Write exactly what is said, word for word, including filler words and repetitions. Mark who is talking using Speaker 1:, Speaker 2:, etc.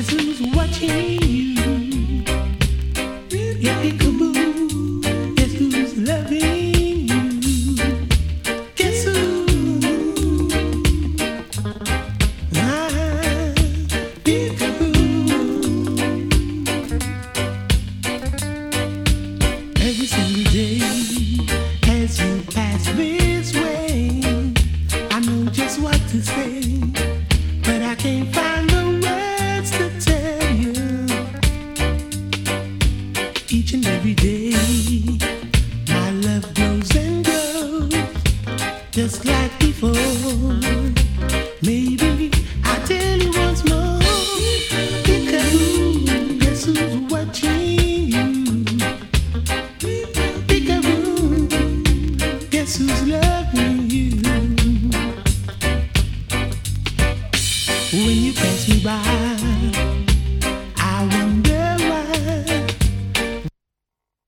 Speaker 1: Guess who's watching you? Yeah, peekaboo. Guess who's loving you? Guess who? Ah, peekaboo. Every single day as you pass this way, I know just what to say, but I can't find the words to tell you. Each and every day, my love grows and grows, just like before. Maybe I'll tell you once more, peekaboo, guess who's watching you? Peekaboo, guess who's loving you? When you pass me by,